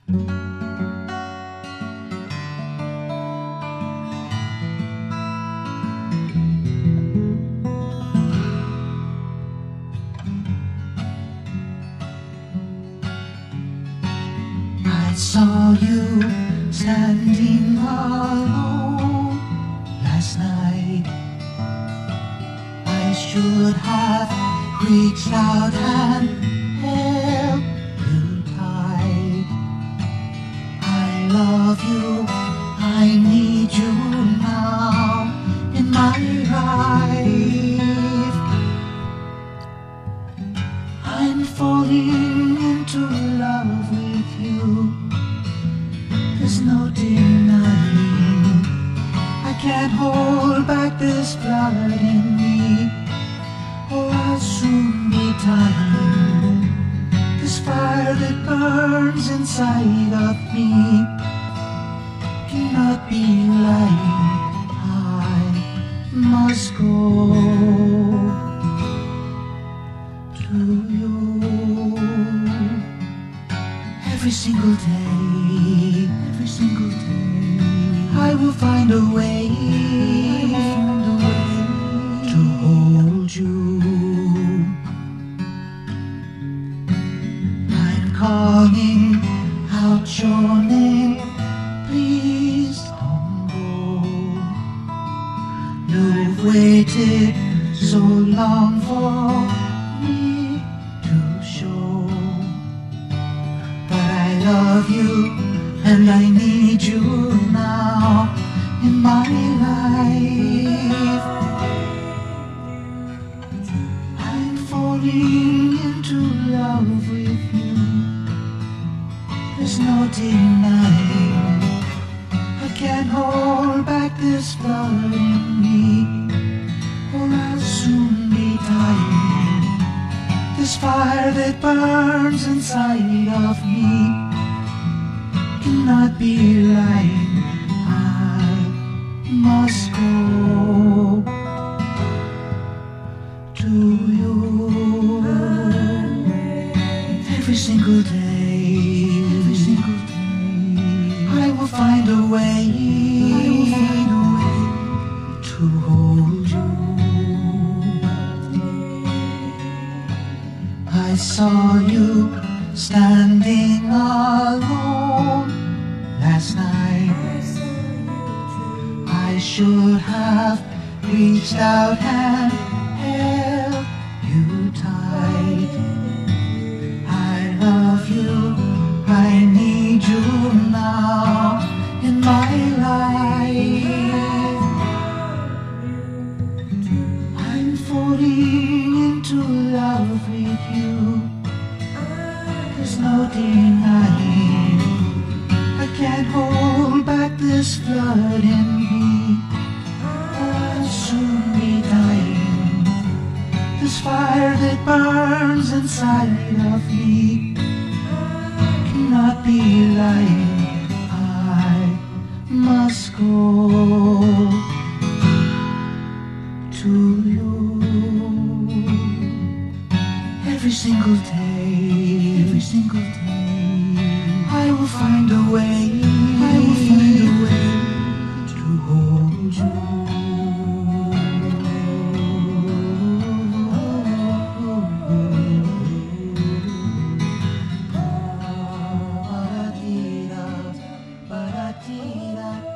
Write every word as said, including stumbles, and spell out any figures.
I saw you standing alone last night. I should have reached out and held you tight. I love you, I need you now in my life. I'm falling into love with you. There's no denying. I can't hold back this blood in me, or I'll soon be dying. This fire that burns inside of me cannot be lying. I must go to you every single day, every single day. I will find a way, find a way to hold you. I'm calling out your name, please don't go. You've waited so long for me to show, but I love you and I need you now in my life. I'm falling into love with you. There's no denying. I can't hold back this blood in me, or I'll soon be dying. This fire that burns inside of me cannot be lying. I must go to you every single day, every single day. I will find a way, I will find a way to hold you. I saw you standing alone last night. I should have reached out and held you tight. I love you, I need you now in my life. I'm falling into love with you. There's no denying. I can't hold back this blood in me, or I'll soon be dying. This fire that burns inside of me cannot be lying. I must go to you every single day, every single day. I will find a way, I will find a way to hold you. Ba-da-dee-da, ba-da-dee-da.